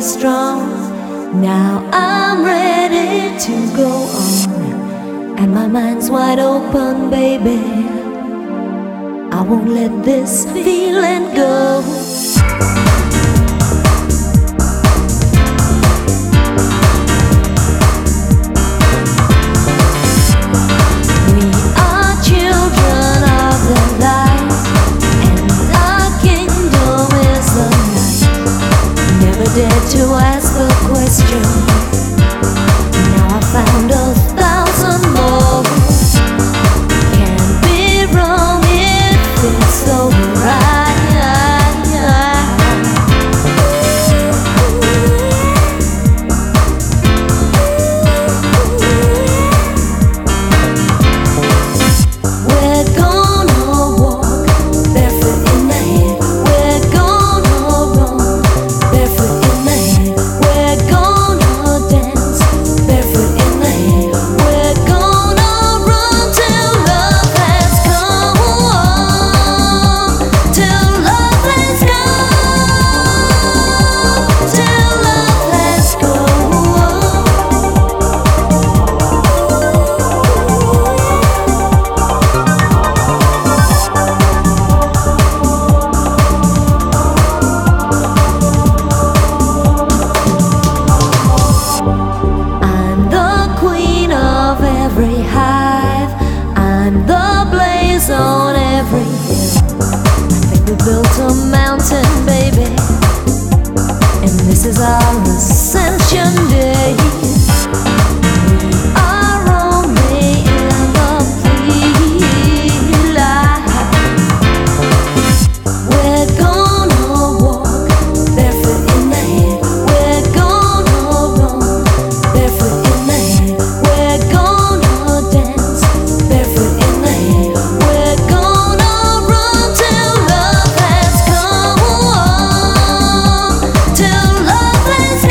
strong. Now I'm ready to go on, and my mind's wide open, baby. I won't let this feeling go. We are children of the light, and our kingdom is the night. Never dared to ask a question. Now I found 1,000 more. Can't be wrong if it's so right. We're gonna walk barefoot in the head. We're gonna run barefoot in the head. We're gonna dance barefoot in the head. We're gonna run till love has come. Till love has come. Till love has I'm the queen of every hive. I'm the blaze on every hill. I think we built a mountain, baby, and this is our ascension day. We are only in the pre-light. We're gonna walk barefoot in the head. We're gonna run barefoot in the head. We're gonna dance barefoot in the head. We're gonna run till love has come. Till love has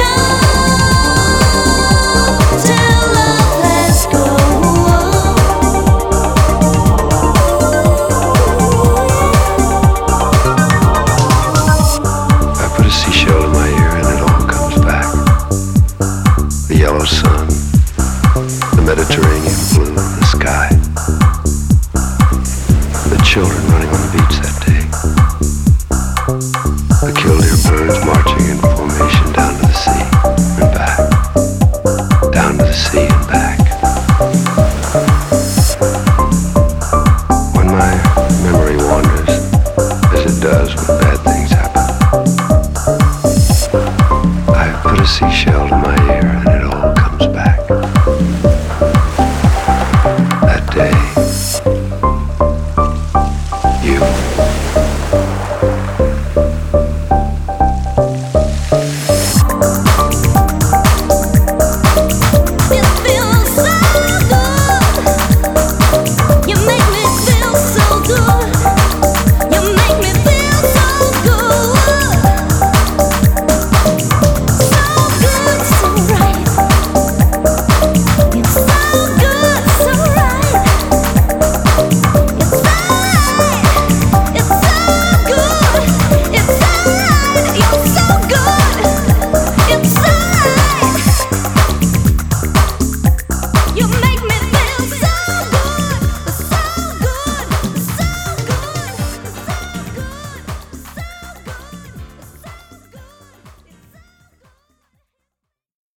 come. Till love has I put a seashell in my ear and it all comes back. The yellow sun, the Mediterranean blue, the sky. The children running on the beach that day. The killdeer birds marching in formation down to the sea and back. Down to the sea and back. When my memory wanders, as it does when bad things happen, I put a seashell to my